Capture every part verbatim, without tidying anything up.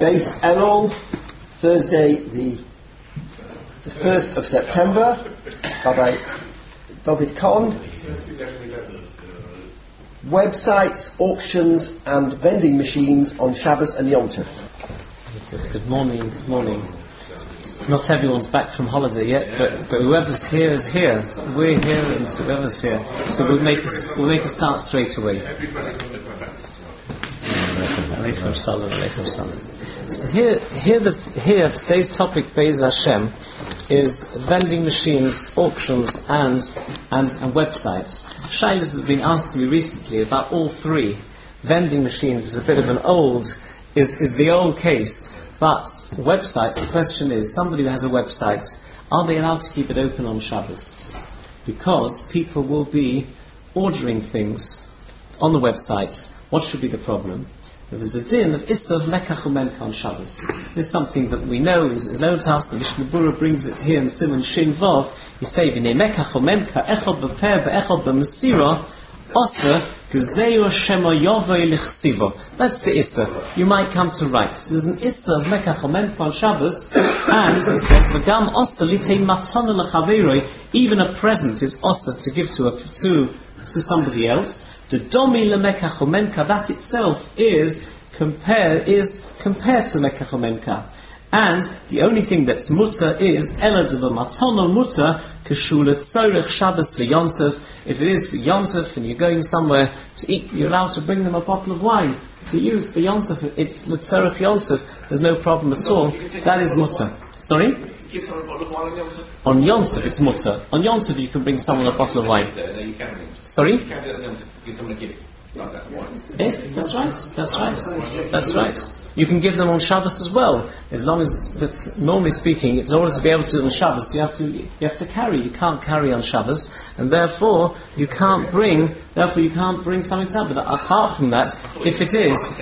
Beis Elul, Thursday the first of September, Rabbi David Kohn. Websites, auctions and vending machines on Shabbos and Yom Tov. Yes, good morning, good morning. Not everyone's back from holiday yet, but, but whoever's here is here. So we're here and whoever's here. So we'll make a, we'll make a start straight away. Aleichem Shalom, Aleichem Shalom. So here, here, that, here, today's topic, Be'ez Hashem, is vending machines, auctions, and and, and websites. Shailas has been asked me recently about all three. Vending machines is a bit of an old, is is the old case, but websites. The question is, somebody who has a website, are they allowed to keep it open on Shabbos? Because people will be ordering things on the website. What should be the problem? There's a din of Issa of Mekach u'Memka on Shabbos. This is something that we know is, is known to us. The Mishnah Berurah brings it here in Siman Shin Vav. He says, "V'nei Mekach u'Memka echad b'peh be'echad b'mesira osa g'zeyu shema yovei lichsiva." That's the Issa. You might come to write. So there's an Issa of Mekach u'Memka on Shabbos, and he says, "V'gam osa litei matana l'chaveroi." Even a present is osa to give to a, to to somebody else. The domi lemekach u'Memka, that itself is compare is compared to mekach u'Memka, and the only thing that's mutter is elad v'matona mutter k'shul tzorich Shabbos v'Yontif. If it is for Yontif and you're going somewhere to eat, you're allowed to bring them a bottle of wine to use for Yontif. It's l'tzorich Yontif. There's no problem at all. That is mutter. Sorry. Give someone a bottle of wine on Yontif? On Yontif, it's mutter. On Yontif, you can bring someone a bottle of wine. Sorry? You can do that on Yontif. Give someone a gift. Like that wine. Yes, that's right. That's right. That's right. You can give them on Shabbos as well, as long as, but normally speaking, in order to be able to do it on Shabbos, you have to you have to carry. You can't carry on Shabbos, and therefore you can't bring. Therefore, you can't bring something to that. But apart from that, if it is,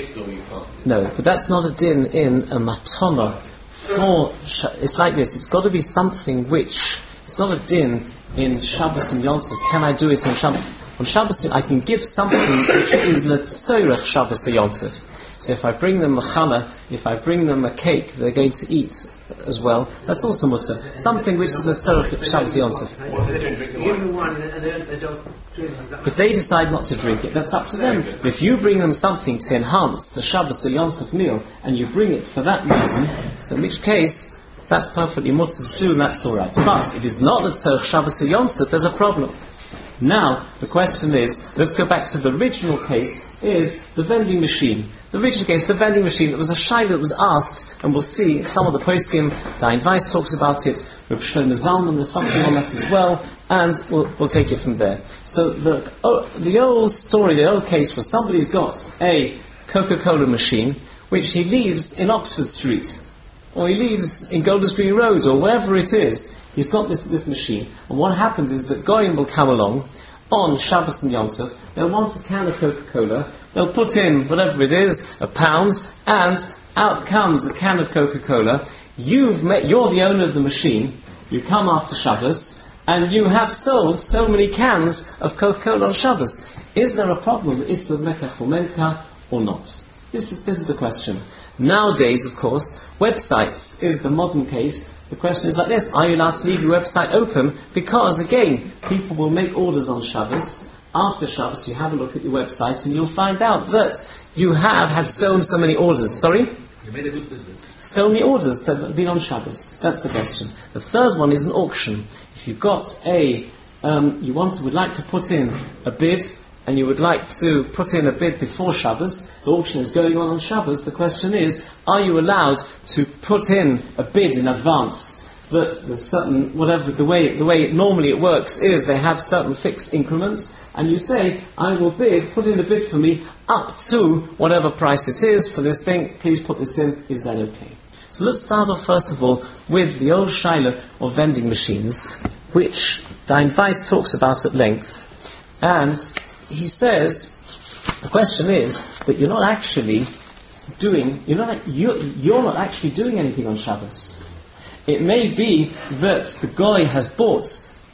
no, but that's not a din in a matana. For it's like this. It's got to be something which it's not a din in Shabbos and Yom Tov. Can I do it on Shabbos? On Shabbos, I can give something which is l'tzorech Shabbos or Yom Tov. So if I bring them a challah, if I bring them a cake, they're going to eat as well. That's also mutter. Something which is l'tzorech Shabbos or Yom Tov. What if they don't drink the wine? They don't drink it. If they decide not to drink it, that's up to them. But if you bring them something to enhance the Shabbos or Yom Tov meal, and you bring it for that reason, so in which case, that's perfectly mutter to do, and that's alright. But if it's not l'tzorech Shabbos or Yom Tov, there's a problem. Now, the question is, let's go back to the original case, is the vending machine. The original case, the vending machine, there was a shayla that was asked, and we'll see some of the poskim, Dayan Weiss talks about it, Reb Shlomo Zalman, there's something on that as well, and we'll, we'll take it from there. So the, oh, the old story, the old case was somebody's got a Coca-Cola machine, which he leaves in Oxford Street, or he leaves in Golders Green Road, or wherever it is. He's got this this machine, and what happens is that Goyim will come along on Shabbos and Yom Tov. They'll want a can of Coca-Cola. They'll put in whatever it is, a pound, and out comes a can of Coca-Cola. You've met, you're the owner of the machine. You come after Shabbos, and you have sold so many cans of Coca-Cola on Shabbos. Is there a problem with Issa Mekach u'Memka or not? This is this is the question. Nowadays, of course, websites is the modern case. The question is like this: are you allowed to leave your website open? Because again, people will make orders on Shabbos. After Shabbos, you have a look at your website and you'll find out that you have had so and so many orders. Sorry? You made a good business. So many orders that have been on Shabbos. That's the question. The third one is an auction. If you've got a, um, you want, would like to put in a bid, and you would like to put in a bid before Shabbos, the auction is going on on Shabbos, the question is, are you allowed to put in a bid in advance? But there's certain, whatever, the way, the way it, normally it works is they have certain fixed increments, and you say, I will bid, put in a bid for me up to whatever price it is for this thing, please put this in, is that okay? So let's start off first of all with the old shaila of vending machines, which Dayan Weiss talks about at length, and he says, the question is that you're not actually doing, you're not, you're, you're not actually doing anything on Shabbos. It may be that the guy has bought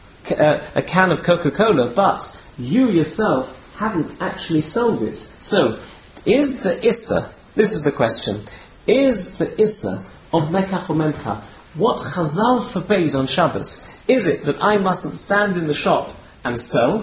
uh, a can of Coca-Cola, but you yourself haven't actually sold it. So, is the Issa, this is the question, is the Issa of Mekach or Memcha. What Chazal forbade on Shabbos? Is it that I mustn't stand in the shop and sell?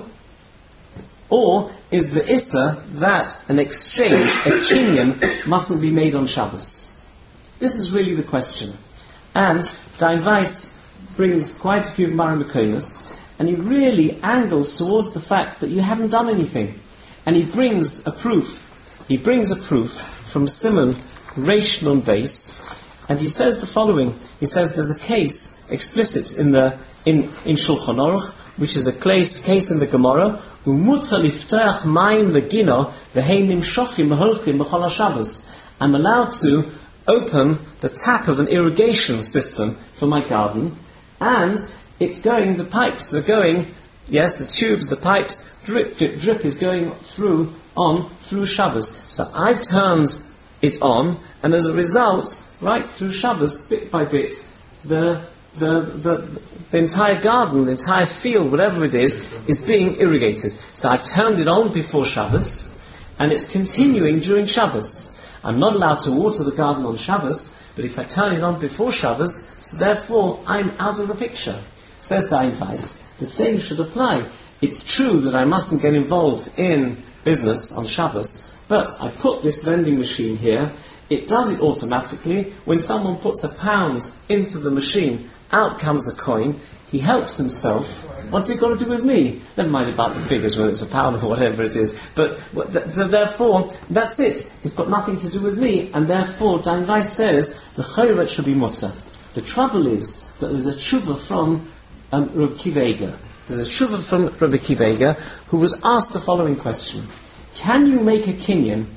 Or is the Issa that an exchange, a kinyan, mustn't be made on Shabbos? This is really the question. And Dayan Weiss brings quite a few Gemara Mekonos, and he really angles towards the fact that you haven't done anything. And he brings a proof. He brings a proof from Simon Reish Nun Beis, and he says the following. He says there's a case explicit in the in, in Shulchan Aruch, which is a case, case in the Gemara, Umuta liftach mayim legino v'heinim shochim v'holchim b'chol HaShabbos. I'm allowed to open the tap of an irrigation system for my garden, and it's going, the pipes are going, yes, the tubes, the pipes, drip, drip, drip is going through, on, through Shabbos. So I've turned it on, and as a result, right through Shabbos, bit by bit, the The, the, the entire garden, the entire field, whatever it is, is being irrigated. So I've turned it on before Shabbos, and it's continuing during Shabbos. I'm not allowed to water the garden on Shabbos, but if I turn it on before Shabbos, so therefore I'm out of the picture. Says Dayan Weiss, the same should apply. It's true that I mustn't get involved in business on Shabbos, but I put this vending machine here. It does it automatically. When someone puts a pound into the machine, out comes a coin. He helps himself. What's it got to do with me? Never mind about the figures, whether it's a pound or whatever it is. But so therefore, that's it. It's got nothing to do with me, and therefore, Dayan Weiss says the chayret should be mutter. The trouble is that there's a tshuva from um, Rabbi Akiva Eiger. There's a tshuva from Rabbi Akiva Eiger who was asked the following question: can you make a kinyan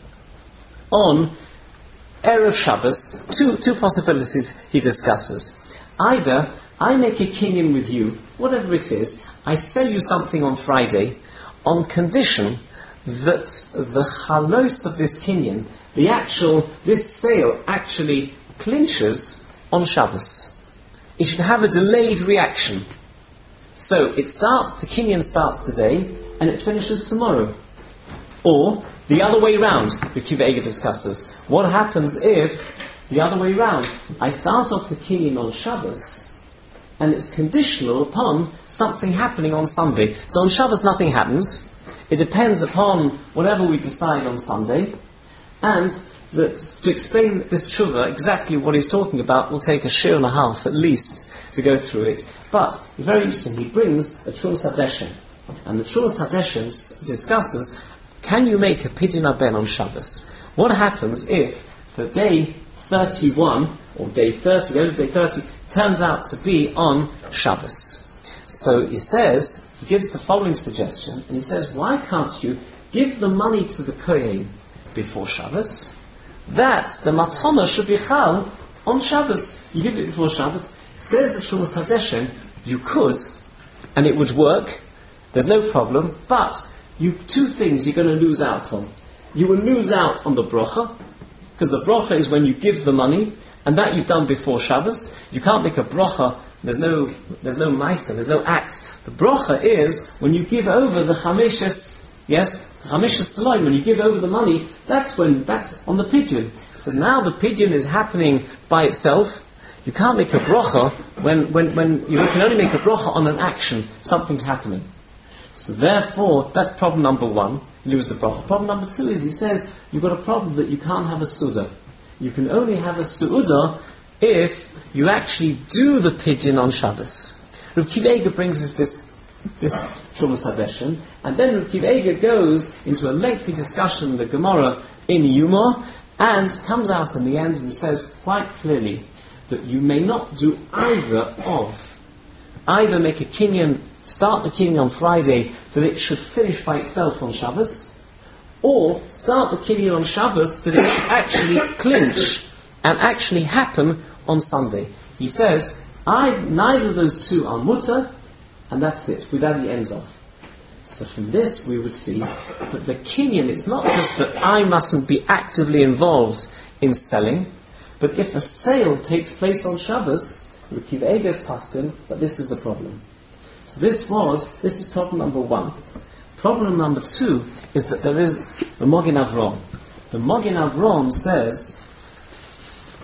on Erev Shabbos? Two two possibilities he discusses. Either I make a kinyan with you, whatever it is, I sell you something on Friday, on condition that the chalos of this kinyan, the actual, this sale actually clinches on Shabbos. It should have a delayed reaction. So it starts, the kinyan starts today, and it finishes tomorrow. Or, the other way round, Rabbi Akiva Eiger discusses. What happens if, the other way round, I start off the kinyan on Shabbos, and it's conditional upon something happening on Sunday. So on Shabbos nothing happens. It depends upon whatever we decide on Sunday. And that to explain this tshuva, exactly what he's talking about, will take a shir and a half at least to go through it. But, very interesting, he brings a Trumas Hadeshen. And the Trumas Hadeshen discusses, can you make a pidyon haben on Shabbos? What happens if the day thirty-one, or day thirty, the end of day thirty, turns out to be on Shabbos? So he says, he gives the following suggestion, and he says, why can't you give the money to the Kohen before Shabbos? That the matana should be chal on Shabbos. You give it before Shabbos. Says the Trumas Hadeshen, you could, and it would work, there's no problem, but you two things you're going to lose out on. You will lose out on the brocha, because the brocha is when you give the money, and that you've done before Shabbos. You can't make a brocha, there's no there's no maisa, there's no act. The brocha is when you give over the chameshes, yes, chameshes saloim, when you give over the money, that's when, that's on the pidyon. So now the pidyon is happening by itself. You can't make a brocha when, when, when you can only make a brocha on an action, something's happening. So therefore, that's problem number one, lose the bracha. Problem number two is, he says, you've got a problem that you can't have a suda. You can only have a suda if you actually do the pidyon on Shabbos. Rabbi Akiva Eiger brings us this, this Trumas Hadeshen, and then Rabbi Akiva Eiger goes into a lengthy discussion in the Gemara in Yuma, and comes out in the end and says quite clearly that you may not do either of, either make a kinyan, start the kinyan on Friday, that it should finish by itself on Shabbos, or start the kinyan on Shabbos, that it should actually clinch and actually happen on Sunday. He says, I, neither of those two are mutter, and that's it, with that he ends off. So from this we would see that the kinyan, it's not just that I mustn't be actively involved in selling, but if a sale takes place on Shabbos, Rabbi Akiva Eiger's paskin, but this is the problem. So this was, this is problem number one. Problem number two is that there is the Mogen Avram. The Mogen Avram says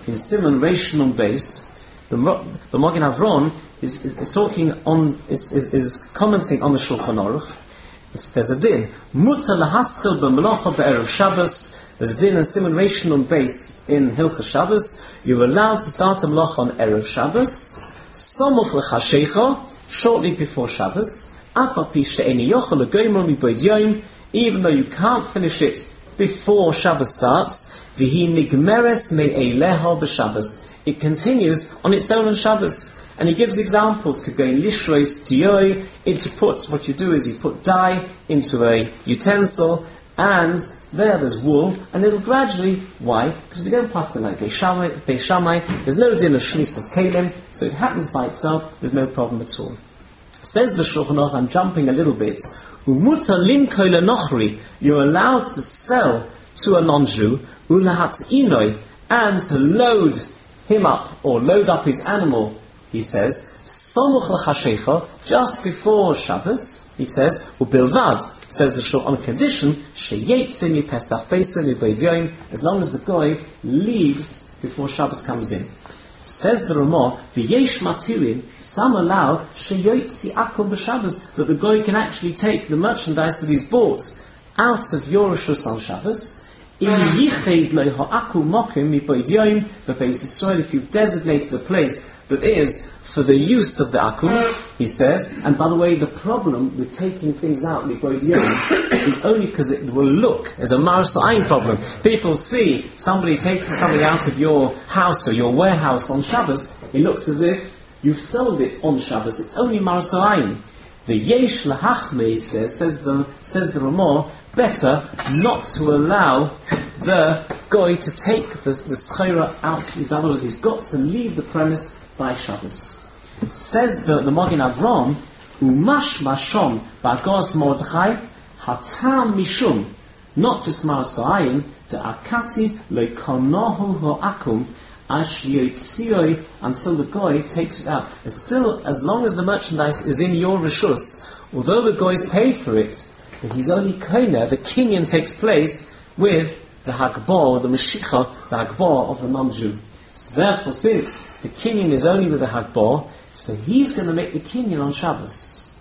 in Siman Reish Nun Beis, the, the Magen Avron is, is, is talking on, is, is, is commenting on the Shulchan Aruch. It's, there's a din. Mutar lahaskil b'melacha be'erev Shabbos. There's a din in Siman Reish Nun Beis in Hilchos Shabbos. You're allowed to start a melacha on Erev Shabbos. Samuch l'chashecha, shortly before Shabbos. Afal pi she'eni yochel l'goymer miboid yom, even though you can't finish it before Shabbos starts. V'hi nigmeres me'eileha b'Shabbos. It continues on its own on Shabbos. And he gives examples. Could go in lishreis dioi, into put, what you do is you put dye into a utensil, and there there's wool, and it'll gradually, why? Because we don't pass the night Beishamai, Beishamai, there's no din of shlisas kelim, so it happens by itself, there's no problem at all. Says the Shulchan Aruch, I'm jumping a little bit, Umuta limkoi lenochri, you're allowed to sell to a non-Jew, ulahat inoi, and to load him up, or load up his animal, he says, Somuch l'chashecha, just before Shabbos, he says, ubilvad, says the Shul, on condition, sheyetze mi pesach beisa mi beid yom, as long as the goy leaves before Shabbos comes in. Says the Ramah, v'yesh matilin, some allow sheyetzi akum b'Shabbos, that the goy can actually take the merchandise that he's bought out of your rishus on Shabbos. In yiched lo ha'akum mokim mi beid yom, b'beis Yisrael, if you've designated a place that is for the use of the akum, he says, and by the way, the problem with taking things out miboid yom is only because it will look as a maras ayin problem. People see somebody taking something out of your house or your warehouse on Shabbos, it looks as if you've sold it on Shabbos. It's only maras ayin. The yesh lahachme, says, says the says the Ramah, better not to allow the goy to take the, the schera out. In other words, he's got to leave the premise by Shabbos. Says the, the Magen Avram, umash mashon ba'gos Mordechai hatam mishum, not just marasayin, the akati leikonohu ho'akum ash yotzioi, until the goy takes it out. It's still, as long as the merchandise is in your rishus, although the goy's paid for it, but he's only koiner, the kinyan takes place with the hagbor, the meshicha, the hagbor of the non-Jew. So therefore, since the kinyan is only with the hagbor, so he's going to make the kinyan on Shabbos.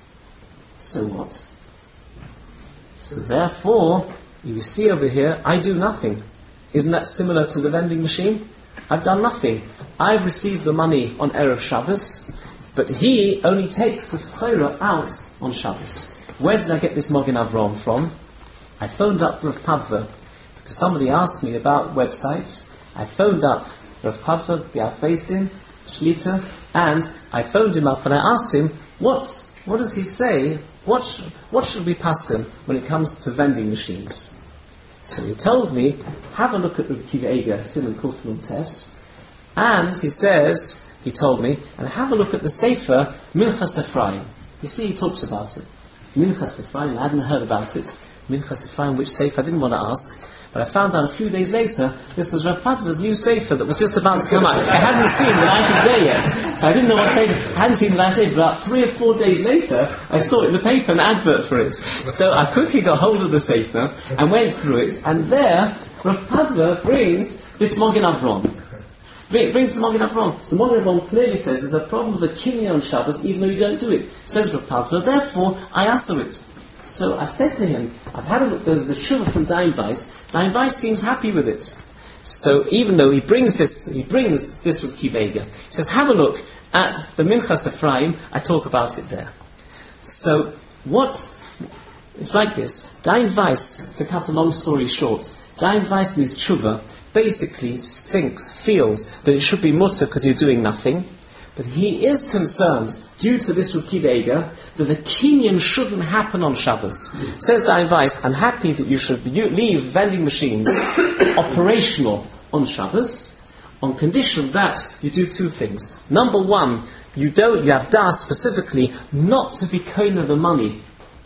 So what? So therefore, you see over here, I do nothing. Isn't that similar to the vending machine? I've done nothing. I've received the money on Erev Shabbos, but he only takes the schera out on Shabbos. Where did I get this Magen Avram from? I phoned up Rav Padva, because somebody asked me about websites. I phoned up Rav Padva, Biaf Beis Din, Shlita, and I phoned him up and I asked him, what's, what does he say? What, sh- what should we paskin when it comes to vending machines? So he told me, have a look at Rav Kiva Eger, Simon Kufnum Tess, and he says, he told me, and have a look at the Sefer Minchas Ephraim. You see, he talks about it. Minchas Ephraim, I hadn't heard about it. Minchas Ephraim, which Sefer, I didn't want to ask. But I found out a few days later, this was Rav Padva's new Sefer that was just about to come out. I hadn't seen the light of day yet, so I didn't know what Sefer. I hadn't seen the light of day, but about three or four days later, I saw it in the paper, an advert for it. So I quickly got hold of the Sefer and went through it, and there, Rav Padva brings this Magen Avram. Brings the Magen Avram. So Magen Avram clearly says there's a problem with the kinyan on Shabbos, even though you don't do it. Says Rav Padva, therefore, I answer it. So I said to him, I've had a look at the Shuvah from Dain Weiss. Dain Weiss seems happy with it. So even though he brings this, he brings this with Kibega, he says, have a look at the Minchas Ephraim. I talk about it there. So what? It's like this. Dain Weiss, to cut a long story short, Dain Weiss in his Shuvah basically thinks, feels that it should be mutter because you're doing nothing. But he is concerned, due to this Rav Kiva Eger, that the kinyan shouldn't happen on Shabbos. Says Dain Weiss, I'm happy that you should leave vending machines operational on Shabbos, on condition that you do two things. Number one, you don't, you have das specifically not to be koiner the money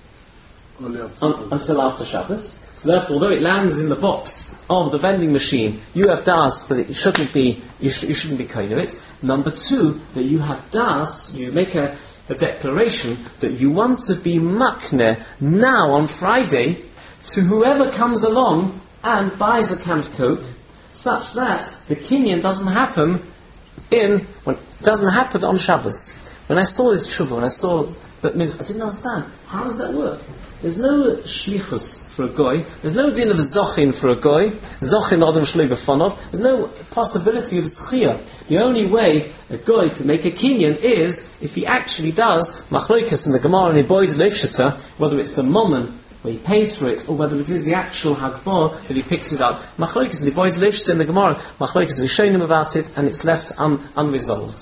Un, until after Shabbos. So therefore, although it lands in the box of the vending machine, you have das that it shouldn't be, you, sh- you shouldn't be koiner it. Number two, that you have das, you make a, a declaration that you want to be makne now on Friday to whoever comes along and buys a can of Coke, such that the kinyan doesn't happen in, when, doesn't happen on Shabbos. When I saw this tshuva, when I saw that mincha, I didn't understand. How does that work? There's no shlichus for a goy. There's no din of zochin for a goy. Zochin adam shloi b'fonov. There's no possibility of zchiyah. The only way a goy can make a kinyan is if he actually does machlokas in the Gemara and Iboid Leifshita, whether it's the moment where he pays for it, or whether it is the actual hagbah that he picks it up. Machlokas and Iboid Leifshita in the Gemara, machlokas rishonim about it, and it's left un- unresolved.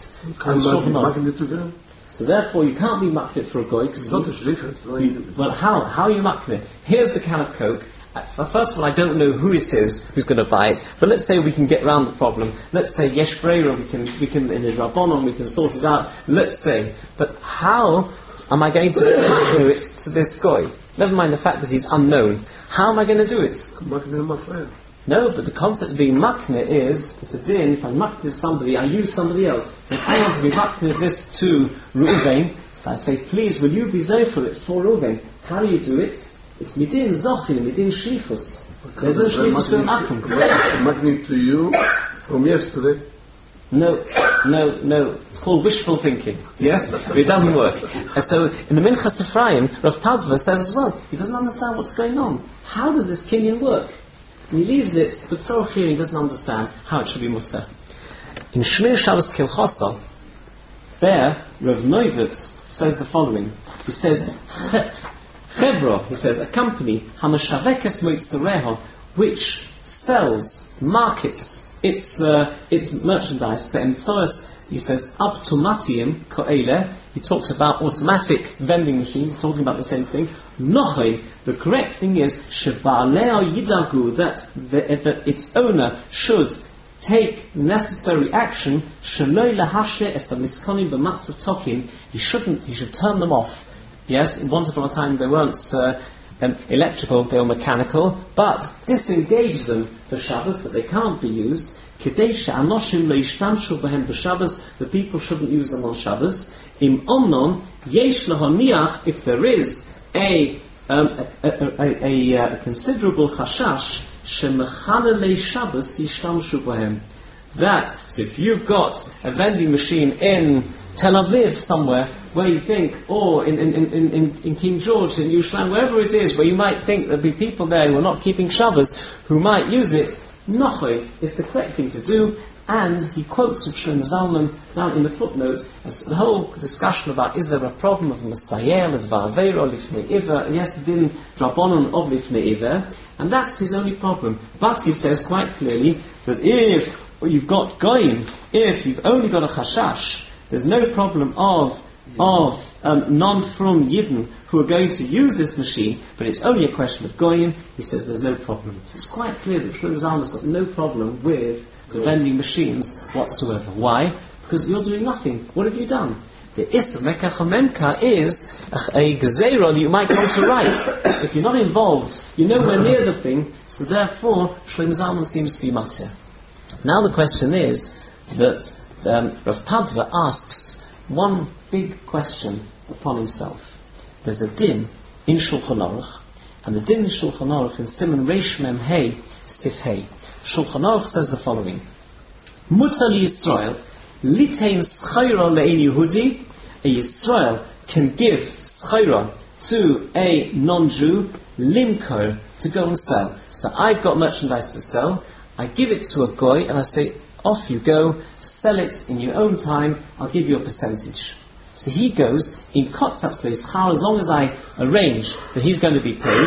And so therefore, you can't be makneh for a goy because not a shlichus. Well, how how are you makneh? Here's the can of Coke. Uh, First of all, I don't know who it is who's going to buy it, but let's say we can get around the problem. Let's say yesh breira, we can we can in the rabbanon we can sort it out. Let's say, but how am I going to makneh it to this goy? Never mind the fact that he's unknown. How am I going to do it? No, but the concept of being makneh is, it's a din, if I makneh to somebody, I use somebody else. So if I want to be makneh this to Reuven, so I say, please, will you be zofer it for Reuven? How do you do it? It's midin zochin, midin shlichus. There's no shlichus for makneh. Makneh to you from yesterday? No, no, no. It's called wishful thinking. Yes? But it doesn't work. And so, in the Minchas Ephraim, Rav Padva says as well, he doesn't understand what's going on. How does this kinyan work? And he leaves it, but Tzorach here he doesn't understand how it should be mutter. In Shmir Shabbos Kilchosa, there, Rav Noivitz says the following. He says, Chevra, he says, a company, Hamashavekes Moitzareho, which sells, markets its uh, its merchandise, but in Taurus, he says, Abtomatium Ko'ele, he talks about automatic vending machines, talking about the same thing. Nochei, the correct thing is, Sheba'aleo Yidagu, that, the, that its owner should take necessary action, Sheloi Lahashe Es Miskonim B'Matzav Tokim, he shouldn't, he should turn them off. Yes, once upon a time they weren't uh, um, electrical, they were mechanical, but disengage them for Shabbos, that they can't be used. Kedei Anoshim Leishtamshu B'Hem B'Shabbos, the people shouldn't use them on Shabbos. Im Omnon, Yesh Lahoniach, if there is a, um, a, a, a, a, a considerable chashash, Shemechalelei Shabbos Yishtamshu B'Hem. That, so if you've got a vending machine in Tel Aviv somewhere, where you think, or in, in, in, in, in King George, in Yerushalayim, wherever it is, where you might think there'll be people there who are not keeping Shabbos, who might use it, Nochoi is the correct thing to do, and he quotes from Shlomo Zalman down in the footnotes, as the whole discussion about is there a problem of Messiah, of Va'avero, Lifnei Iver, yes, Din Drabonon of Lifnei Iver, and that's his only problem. But he says quite clearly that if you've got Goyim, if you've only got a Chashash, there's no problem of of um, non-from Yidden who are going to use this machine, but it's only a question of Goyim. He says there's no problem. So it's quite clear that Shlomo Zalman's got no problem with the vending machines whatsoever. Why? Because you're doing nothing. What have you done? The Issa Mekach HaMemka is a, a gzeira that you might come to write. If you're not involved, you're nowhere near the thing, so therefore Shlomo Zalman seems to be matir. Now the question is that um, Rav Padva asks one big question upon himself. There's a din in Shulchan Aruch, and the din in Shulchan Aruch in Simon Reish Mem Hey Sif Hey. Shulchan Aruch says the following: Mutzah li Yisrael litein schayra le'ein Yehudi. A Yisrael can give schayra to a non-Jew, limkor, to go and sell. So I've got merchandise to sell. I give it to a goy, and I say, off you go, sell it in your own time, I'll give you a percentage. So he goes, in kotzatz le'schar, as long as I arrange that he's going to be paid,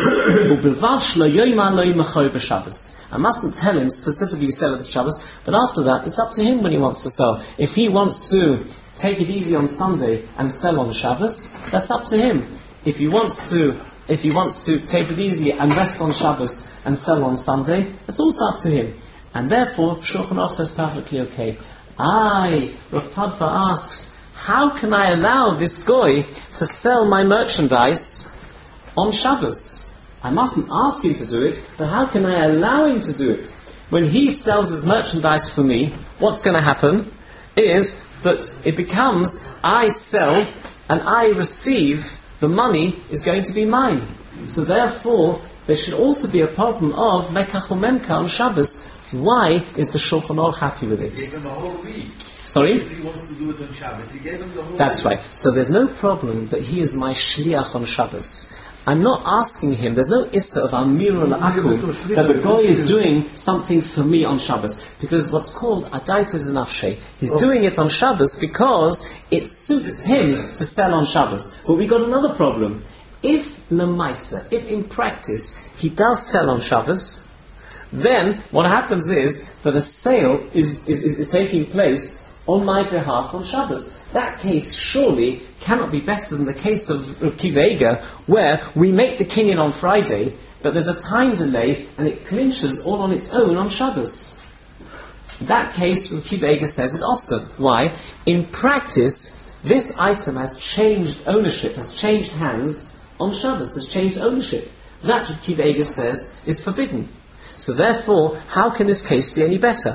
I mustn't tell him specifically sell it at Shabbos, but after that, it's up to him when he wants to sell. If he wants to take it easy on Sunday and sell on Shabbos, that's up to him. If he wants to if he wants to take it easy and rest on Shabbos and sell on Sunday, that's also up to him. And therefore, Shulchan Aruch says perfectly okay. I, Rav Padva asks, how can I allow this goy to sell my merchandise on Shabbos? I mustn't ask him to do it, but how can I allow him to do it? When he sells his merchandise for me, what's going to happen is that it becomes, I sell and I receive, the money is going to be mine. So therefore, there should also be a problem of Mekach u'Memka on Shabbos Why is the Shulchan Aruch happy with it? He gave him the whole week. Sorry? If he wants to do it on Shabbos, he gave him the whole That's week. right. So there's no problem that he is my shliach on Shabbos. I'm not asking him, there's no issa of Amira La'akum, that the Goy is doing something for me on Shabbos. Because what's called Adaita D'Nafshe, he's doing it on Shabbos because it suits him to sell on Shabbos. But we got another problem. If Lamaisa, if in practice he does sell on Shabbos, then what happens is that a sale is, is, is, is taking place on my behalf on Shabbos. That case surely cannot be better than the case of Reb Kiva Eiger, where we make the kinyan on Friday, but there's a time delay and it clinches all on its own on Shabbos. That case, Reb Kiva Eiger says, is awesome. Why? In practice, this item has changed ownership, has changed hands on Shabbos, has changed ownership. That, Reb Kiva Eiger says, is forbidden. So therefore, how can this case be any better?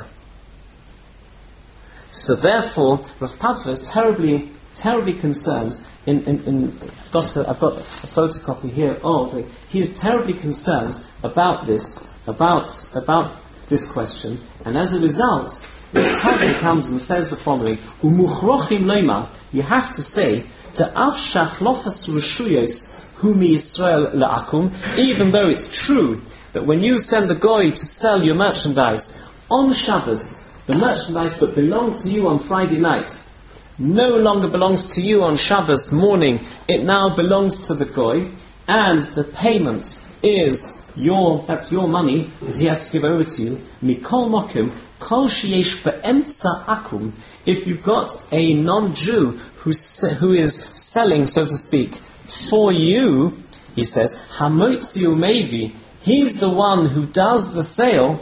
So therefore, Rav Padva is terribly, terribly concerned. In, in, in I've, got a, I've got a photocopy here of it. He's terribly concerned about this, about about this question, and as a result, Rav Padva comes and says the following: "Umuchrochim leima." You have to say to Avshach lofas reshuyos hu mi Yisrael la'akum, even though it's true that when you send the goy to sell your merchandise on Shabbos, the merchandise that belonged to you on Friday night no longer belongs to you on Shabbos morning. It now belongs to the goy, and the payment is your, that's your money that he has to give over to you. Mikol mokim, kol sheyesh be'emtza akum. If you've got a non-Jew who, who is selling, so to speak, for you, he says, hamoitzi umevi, he's the one who does the sale,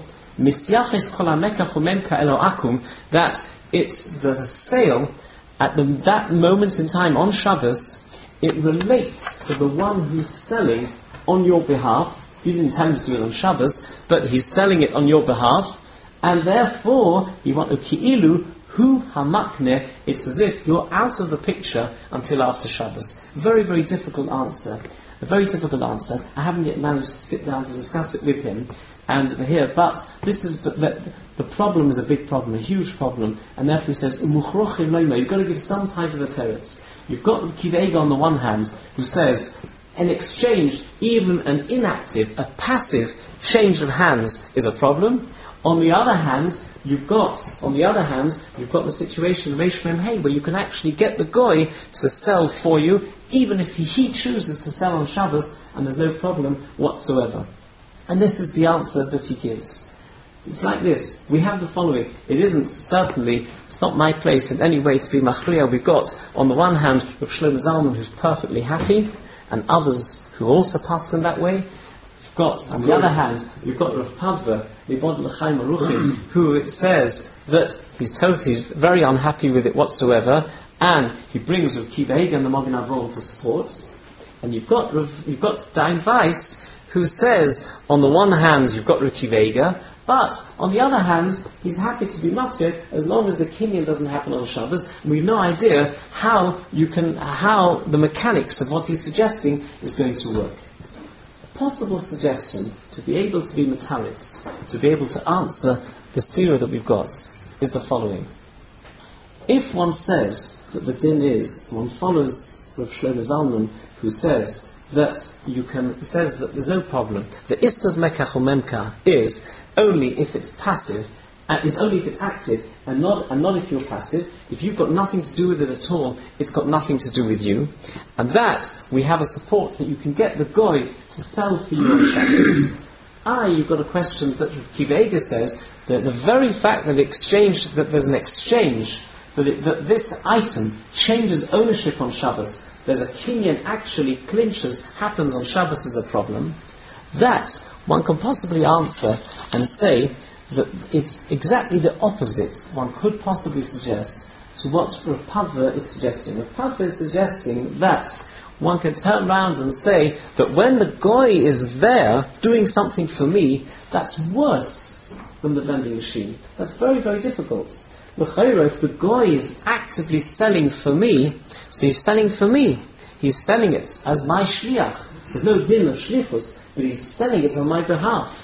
that it's the sale at the, that moment in time on Shabbos, it relates to the one who's selling on your behalf. You didn't tell him to do it on Shabbos, but he's selling it on your behalf, and therefore you want to ki'ilu hu hamakne. It's as if you're out of the picture until after Shabbos. Very, very difficult answer. A very difficult answer. I haven't yet managed to sit down to discuss it with him. And here, but this is the, the, the problem is a big problem, a huge problem, and therefore he says, "Umuchrochim loima." You've got to give some type of a teretz. You've got Kiva Eiger on the one hand, who says, an exchange, even an inactive, a passive change of hands, is a problem. On the other hand, you've got, on the other hand, you've got the situation of Reish Mem Hey, where you can actually get the goy to sell for you, even if he, he chooses to sell on Shabbos, and there's no problem whatsoever. And this is the answer that he gives. It's like this. We have the following. It isn't, certainly, it's not my place in any way to be machriya. We've got, on the one hand, Rav Shlomo Zalman, who's perfectly happy, and others who also pass in that way. We've got, on the other hand, we've got Rav Padva, Libod L'chaim Aruchim, who it says that he's totally very unhappy with it whatsoever, and he brings Rav Kiva Eiger and the Magen Avraham to support. And you've got Rav, you've got Dain Weiss, who says, on the one hand, you've got Reb Kiva Eiger, but on the other hand, he's happy to be matir as long as the kinyan doesn't happen on Shabbos. And we've no idea how you can, how the mechanics of what he's suggesting is going to work. A possible suggestion to be able to be mataritz, to be able to answer the stira that we've got, is the following. If one says that the din is, one follows Rav Shlomo Zalman, who says that you can, he says that there's no problem. The Issav Mekach or Memka is only if it's passive, and is only if it's active, and not and not if you're passive. If you've got nothing to do with it at all, it's got nothing to do with you. And that, we have a support that you can get the goy to sell for you on Shabbos. Ah, you've got a question that Kiva Eiger says, that the very fact that exchange, that there's an exchange, that, it, that this item changes ownership on Shabbos, there's a kinyan actually clinches, happens on Shabbos is a problem, that one can possibly answer and say that it's exactly the opposite, one could possibly suggest, to what Rav Padva is suggesting. Rav Padva is suggesting that one can turn around and say that when the goy is there doing something for me, that's worse than the vending machine. That's very, very difficult. If the goy is actively selling for me, so he's selling for me, he's selling it as my shliach. There's no din of shlichus, but he's selling it on my behalf.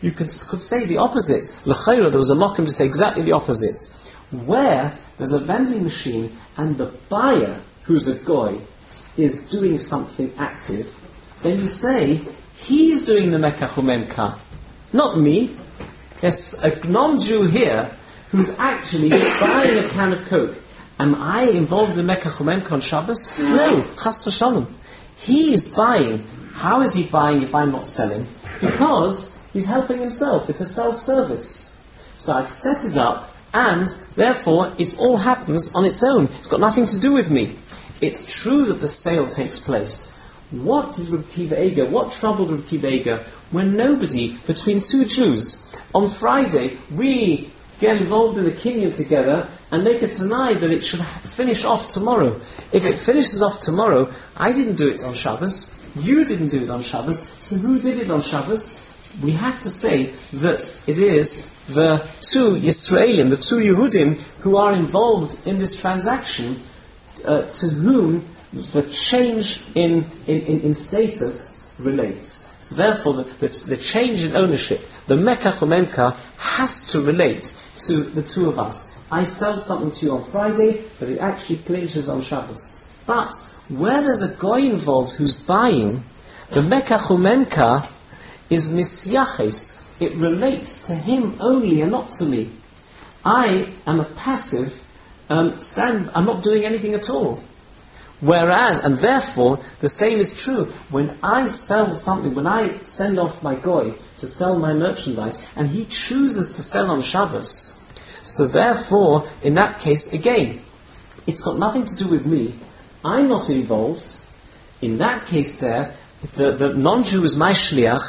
you could, could say the opposite. L'chayra, there was a mokum to say exactly the opposite. Where there's a vending machine and the buyer, who's a goy, is doing something active, then you say, he's doing the mekach umemka, not me. There's a non-Jew here who's actually buying a can of Coke. Am I involved in mekach umemka on Shabbos? No, chas v'shalom. He is buying. How is he buying if I'm not selling? Because he's helping himself. It's a self-service. So I've set it up, and therefore it all happens on its own. It's got nothing to do with me. It's true that the sale takes place. What did Reb Kiva Eger, what troubled Reb Kiva Eger when nobody, between two Jews, on Friday, we get involved in a kinyan together and make a tanai that it should finish off tomorrow. If it finishes off tomorrow, I didn't do it on Shabbos, you didn't do it on Shabbos, so who did it on Shabbos? We have to say that it is the two Yisraelim, the two Yehudim, who are involved in this transaction, uh, to whom the change in, in, in, in status relates. So therefore, the, the, the change in ownership, the mekach umemka, has to relate to the two of us. I sell something to you on Friday, but it actually clinches on Shabbos. But where there's a guy involved who's buying, the mekach umemka is misyaches. It relates to him only and not to me. I am a passive um, stand. I'm not doing anything at all. Whereas, and therefore, the same is true when I sell something, when I send off my goy to sell my merchandise, and he chooses to sell on Shabbos. So therefore, in that case, again, it's got nothing to do with me. I'm not involved. In that case there, the, the non-Jew is my shliach,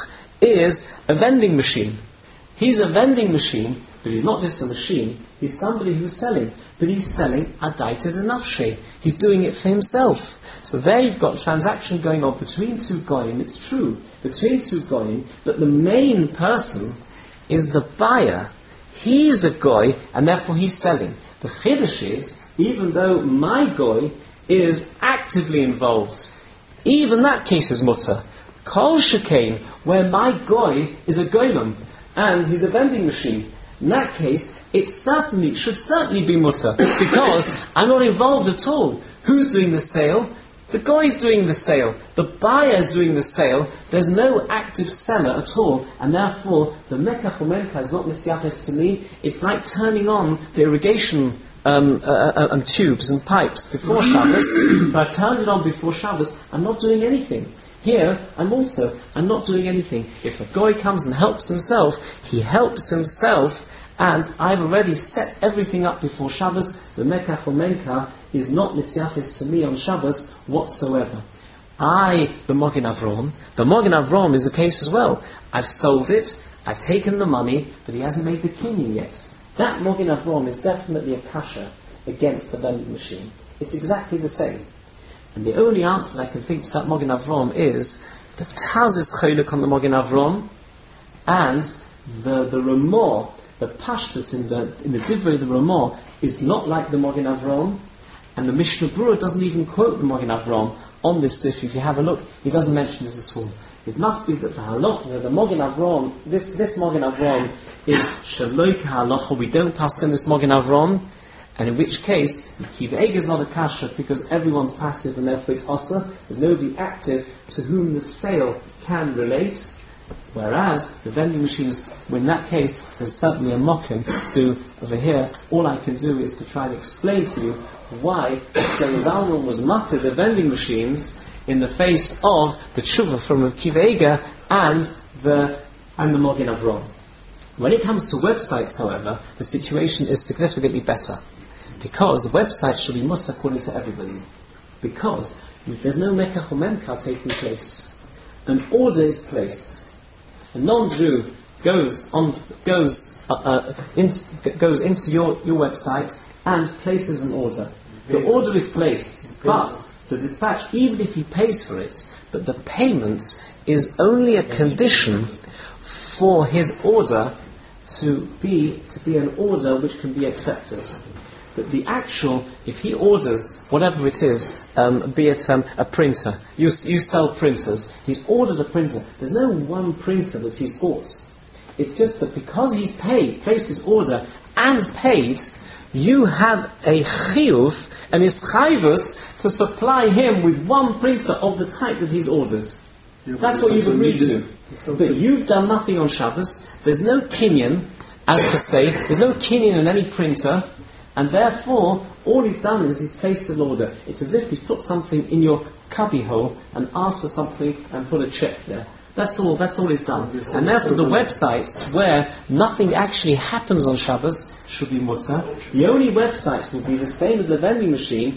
is a vending machine. He's a vending machine, but he's not just a machine, he's somebody who's selling. But he's selling a daited nafshe. He's doing it for himself. So there you've got a transaction going on between two goyim. It's true, between two goyim, but the main person is the buyer. He's a goy, and therefore he's selling. The chiddush is, even though my goy is actively involved, even that case is mutter. Kol shekain, where my goy is a goyim, and he's a vending machine. In that case, it certainly should certainly be mutter, because I'm not involved at all. Who's doing the sale? The guy's doing the sale. The buyer's doing the sale. There's no active seller at all, and therefore the mekach umemka is not misyaches to me. It's like turning on the irrigation um, uh, uh, um, tubes and pipes before Shabbos. But I've turned it on before Shabbos. I'm not doing anything. Here, I'm also, I'm not doing anything. If a guy comes and helps himself, he helps himself, and I've already set everything up before Shabbos. The mekach umemka is not misyaches to me on Shabbos whatsoever. I, the Mogen Avrom, the Mogen Avrom is the case as well. I've sold it, I've taken the money, but he hasn't made the kinyan yet. That Mogen Avrom is definitely a kasha against the vending machine. It's exactly the same. And the only answer I can think to that Mogen Avrom is the Taz is cholek on the Mogen Avrom, and the the Ramah, the Pashtus in the in the Divrei the Ramah is not like the Mogen Avrom, and the Mishnah Berurah doesn't even quote the Mogen Avrom on this. If, if you have a look, he doesn't mention it at all. It must be that the halacha, the Mogen Avrom, this this Mogen Avrom is shaloi halacha. We don't pass on this Mogen Avrom. And in which case, Kiva Eger is not a kasha because everyone's passive and therefore it's asa. There's nobody active to whom the sale can relate. Whereas the vending machines, well, in that case, there's certainly a mokum to, over here, all I can do is to try and explain to you why Zalman was mutter the vending machines in the face of the tshuva from Kiva Eger and the, and the Mogen Avrom. When it comes to websites, however, the situation is significantly better. Because the website should be mutter according to everybody. Because there's no mekach umemka taking place. An order is placed. A non-Jew goes on, goes uh, uh, in, goes into your, your website and places an order. The order is placed, but the dispatch, even if he pays for it, but the payment is only a condition for his order to be to be an order which can be accepted. But the actual, if he orders whatever it is, um, be it um, a printer, you you sell printers, he's ordered a printer. There's no one printer that he's bought. It's just that because he's paid, placed his order and paid, you have a chiyuv, an ischayvus, to supply him with one printer of the type that he's ordered. Yeah, That's but what you've agreed to. so But you've done nothing on Shabbos. There's no kinyan, as per se. There's no kinyan in any printer. And therefore, all he's done is he's placed an order. It's as if he's put something in your cubby hole and asked for something and put a check there. That's all, that's all he's done. And therefore the websites where nothing actually happens on Shabbos should be mutter. The only website will be the same as the vending machine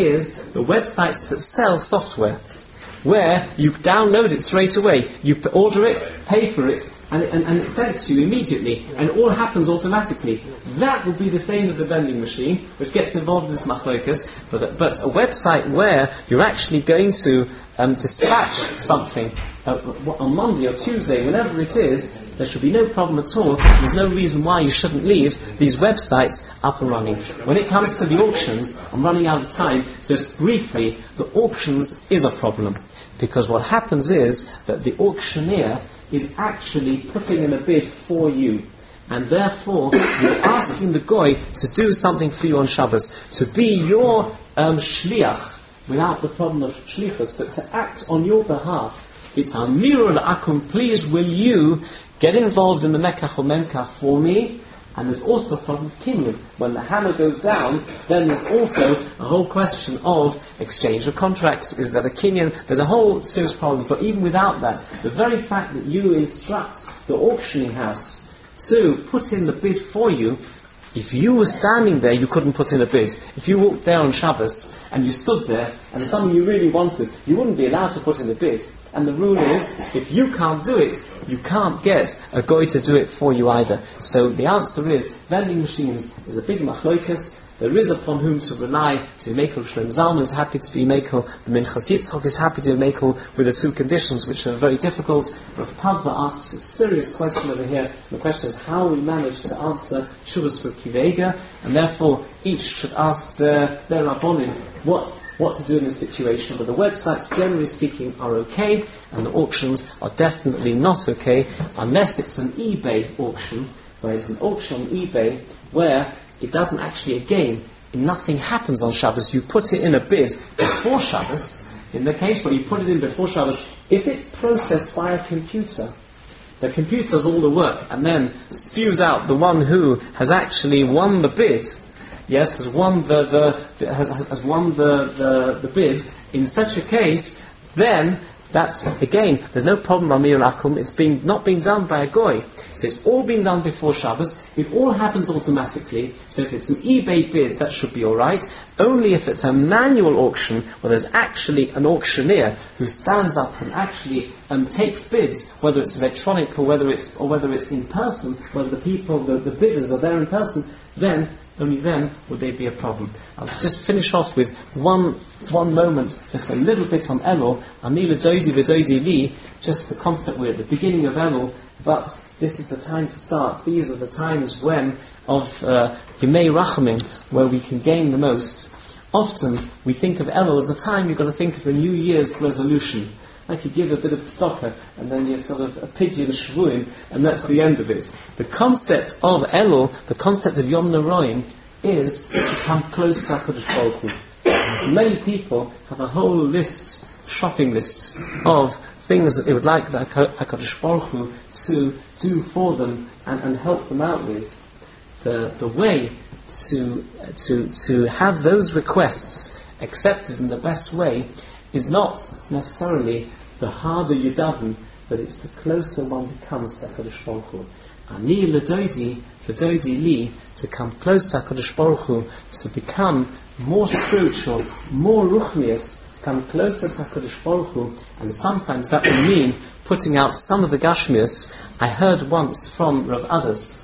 is the websites that sell software, where you download it straight away. You p- order it, pay for it, and, and, and it's sent to you immediately, and it all happens automatically. That will be the same as the vending machine, which gets involved in this machlokas, but, but a website where you're actually going to um, dispatch something uh, on Monday or Tuesday, whenever it is, there should be no problem at all. There's no reason why you shouldn't leave these websites up and running. When it comes to the auctions, I'm running out of time, just briefly, the auctions is a problem. Because what happens is that the auctioneer is actually putting in a bid for you. And therefore, you're asking the goy to do something for you on Shabbos, to be your um, shliach, without the problem of shlichus, but to act on your behalf. It's amirul akum, please will you get involved in the mekach or memkach for me? And there's also a problem of kinyan. When the hammer goes down, then there's also a whole question of exchange of contracts. Is that a kinyan? There's a whole series of problems. But even without that, the very fact that you instruct the auctioning house to put in the bid for you, if you were standing there, you couldn't put in a bid. If you walked there on Shabbos and you stood there and it's something you really wanted, you wouldn't be allowed to put in a bid. And the rule is, if you can't do it, you can't get a goy to do it for you either. So the answer is, vending machines is a big machlokas. There is upon whom to rely. To be Mekel, Shlomo Zalman is happy to be Mekel. The Minchas Yitzchok is happy to be Mekel with the two conditions, which are very difficult. Rav Padva asks a serious question over here. The question is how we manage to answer Shuvas for Kivega, and therefore each should ask their, their Rabbonim what, what to do in this situation. But the websites, generally speaking, are okay, and the auctions are definitely not okay, unless it's an eBay auction, where it's an auction on eBay, where it doesn't actually, again, nothing happens on Shabbos. You put it in a bid before Shabbos. In the case where you put it in before Shabbos, if it's processed by a computer, the computer does all the work and then spews out the one who has actually won the bid, yes, has won the, the, the has, has, has won the, the, the bid. In such a case, then that's, again, there's no problem Amir Akum, it's being, not being done by a goy. So it's all been done before Shabbos, it all happens automatically, so if it's an eBay bid, that should be alright. Only if it's a manual auction, where there's actually an auctioneer who stands up and actually um, takes bids, whether it's electronic or whether it's, or whether it's in person, whether the people, the, the bidders are there in person, then only then would there be a problem. I'll just finish off with one one moment, just a little bit on Elul. Anila Dodi V'Dodi Li, just the concept we're at the beginning of Elul, but this is the time to start. These are the times when, of uh, Yemei Rachamim, where we can gain the most. Often we think of Elul as a time you've got to think of a New Year's resolution. Like you give a bit of tzedakah, and then you sort of a pidyon shvuim, and that's the end of it. The concept of Elul, the concept of Yom Noraim, is to come close to HaKadosh Baruch Hu. Many people have a whole list, shopping lists, of things that they would like the HaKadosh Baruch Hu to do for them and, and help them out with. The the way to to to have those requests accepted in the best way is not necessarily the harder you daven, but it's the closer one becomes to HaKadosh Baruch Hu. Ani l'dodi, l'dodi li, to come close to HaKadosh Baruch Hu, to become more spiritual, more ruchnius, to come closer to HaKadosh Baruch Hu, and sometimes that will mean putting out some of the gashmias. I heard once from Rav Adas,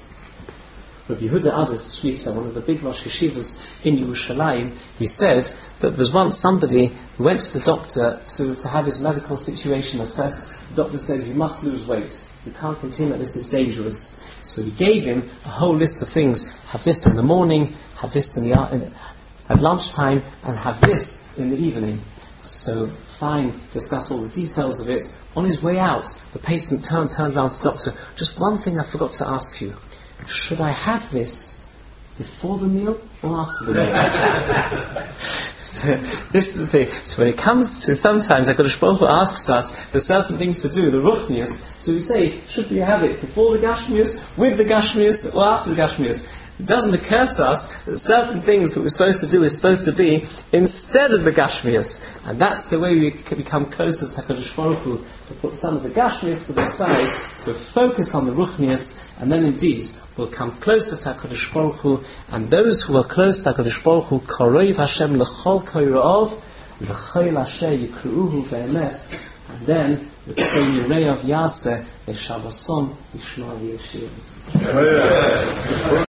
Rav Yehuda Adas Shlita, one of the big Rosh Yeshivas in Yerushalayim, he said that there's once somebody who went to the doctor to, to have his medical situation assessed. The doctor says, you must lose weight. You can't continue, this is dangerous. So he gave him a whole list of things. Have this in the morning, have this in the at lunchtime, and have this in the evening. So fine, discuss all the details of it. On his way out, the patient turned, turned around to the doctor. Just one thing I forgot to ask you. Should I have this before the meal or after the meal? So, this is the thing. So when it comes to, sometimes HaKadosh Baruch Hu asks us, there's certain things to do, the Ruchnius. So we say, should we have it before the Gashmius, with the Gashmius, or after the Gashmius? It doesn't occur to us that certain things that we're supposed to do is supposed to be instead of the Gashmius. And that's the way we can become closer to HaKadosh Baruch Hu, to put some of the Gashmius to the side, to focus on the Ruchnius, and then indeed we'll come closer to HaKadosh Baruch Hu, and those who are close to HaKadosh Baruch Hu, Koroiv Hashem l'chol koirov, l'chol asher yikruuhu ve'emes, and then, l'tzei yirei of yaseh, v'shabasom, yishmor v'yeshir.